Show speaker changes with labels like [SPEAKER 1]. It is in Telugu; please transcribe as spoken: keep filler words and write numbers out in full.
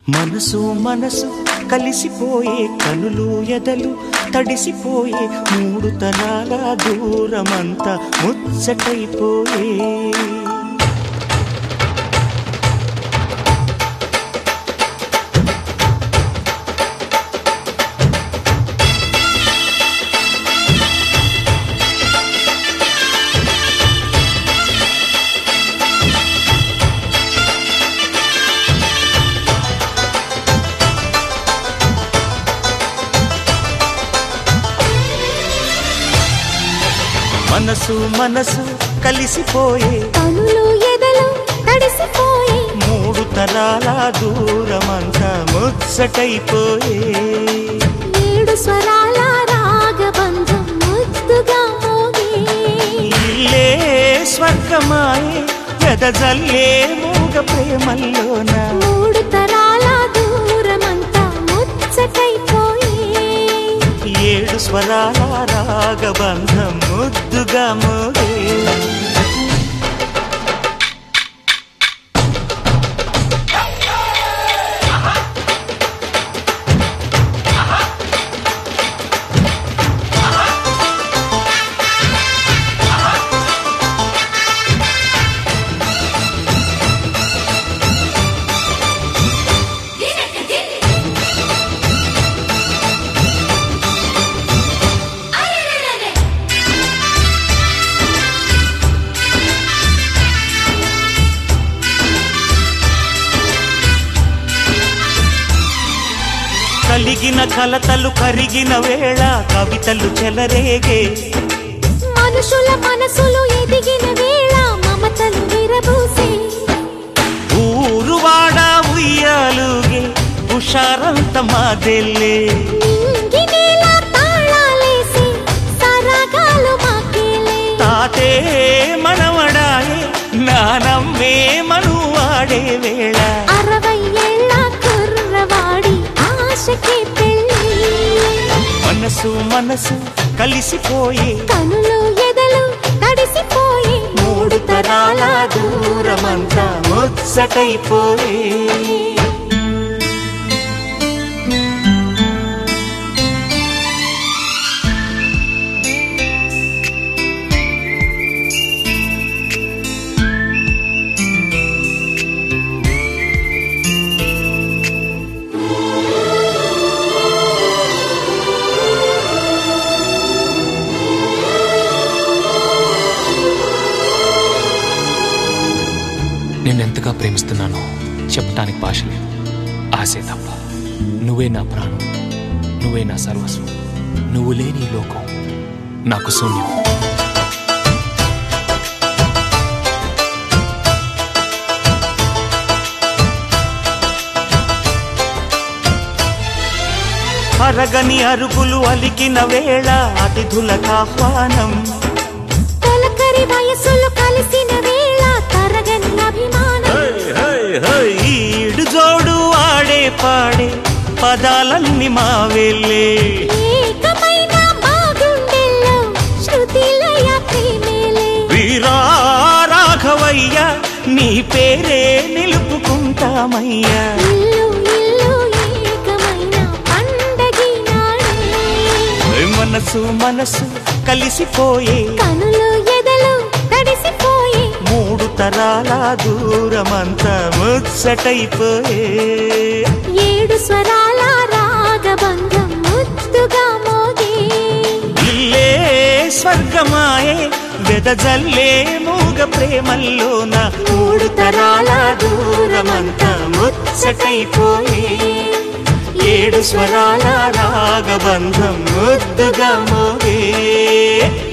[SPEAKER 1] మనసు మనసు కలిసిపోయే కనులు ఎదలు తడిసిపోయే మూడు తరాల దూరమంతా ముచ్చటైపోయే మనసు మనసు కలిసిపోయే
[SPEAKER 2] కనులు ఎదలు తడిసిపోయే
[SPEAKER 1] మూడు తరాల దూరమంతా ముచ్చటైపోయే
[SPEAKER 2] ఏడు స్వరాల రాగబంధం ముద్దుగా మోగే
[SPEAKER 1] ఇల్లే స్వర్గమాయే వెదజల్లే మూగ ప్రేమల్లోన
[SPEAKER 2] మూడు తరాల దూరమంతా ముచ్చటైపోయే
[SPEAKER 1] ఏడు స్వరాల రాగబంధం ముద్దుగా మోగే కలిగిన కలతలు కరిగిన వేళ కవితలు చెలరేగే
[SPEAKER 2] మనుషుల మనసులు ఎదిగిన వేళ మమతలు విరబూసే
[SPEAKER 1] ఊరువాడ ఉయ్యాలుగే హుషారంత మాదెల్లే
[SPEAKER 2] నింగినేల తాళాలేసి సరాగాలు మాకేలే
[SPEAKER 1] తాతే మనవడాయే నానమ్మే మనువాడే వేళ
[SPEAKER 2] అరవై ఏళ్ళ కుర్రవాడి ఆశకి పెళ్ళి
[SPEAKER 1] మనసు మనసు కలిసిపోయే
[SPEAKER 2] కనులు ఎదలు తడిసిపోయే
[SPEAKER 1] మూడు తరాల దూరమంతా ముచ్చటైపోయే
[SPEAKER 3] నేనెంతగా ప్రేమిస్తున్నానో చెప్పటానికి భాష లేదు. ఆశే తప్ప. నువ్వే నా ప్రాణం, నువ్వే నా సర్వస్వం. నువ్వు లేని ఈ లోకం నాకు శూన్యం.
[SPEAKER 1] అరగని అరుగులు అలికిన వేళ అతిథులకు ఆహ్వానం
[SPEAKER 2] తొలకరి వయసులు కలిసిన వేళ తరగని అభిమానం
[SPEAKER 1] ఈడు జోడు ఆడే పాడే పదాలన్నీ మా వెళ్ళే
[SPEAKER 2] ఏకమైన బాగుండెల్లో శృతిలయ ప్రేమేలే
[SPEAKER 1] వీరా రాఘవయ్య నీ పేరే నిలుపుకుంటామయ్యా
[SPEAKER 2] ఇల్లు ఇల్లు ఏకమైన పండగి నాడే
[SPEAKER 1] మనసు మనసు కలిసిపోయే
[SPEAKER 2] కనులు ఎదలు తడిసిపోయే
[SPEAKER 1] మూడు తరాల దూరమంతా ముచ్చటైపోయే
[SPEAKER 2] ఏడు స్వరాల రాగబంధం ముద్దుగా మోగే
[SPEAKER 1] ఇల్లే స్వర్గమాయే వెదజల్లే మూగ ప్రేమల్లోన మూడు తరాల దూరమంతా ముచ్చటైపోయే ఏడు స్వరాల రాగబంధం ముద్దుగా మోగే